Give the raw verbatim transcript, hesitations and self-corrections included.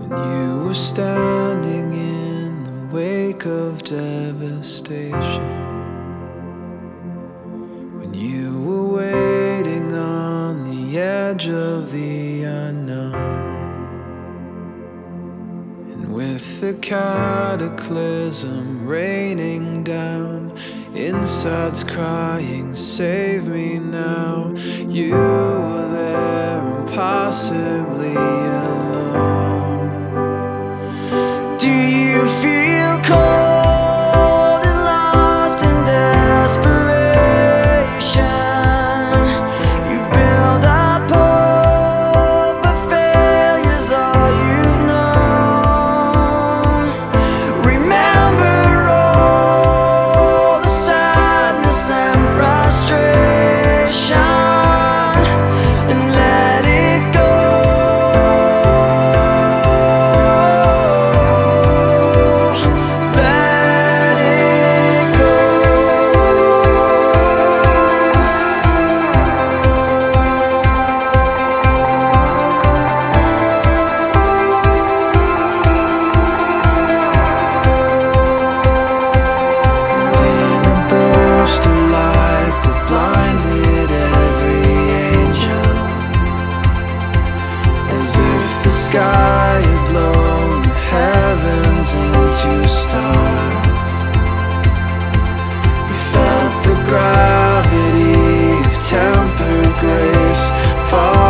You were standing in the wake of devastation, when you were waiting on the edge of the unknown. And with the cataclysm raining down, inside's crying, save me now. You were there, impossibly alone. Do you feel cold and lost in desperation? You build up hope, but failure's all you've known. Remember all the sadness and frustration, and let it go. The sky had blown the heavens into stars. We felt the gravity of tempered grace fall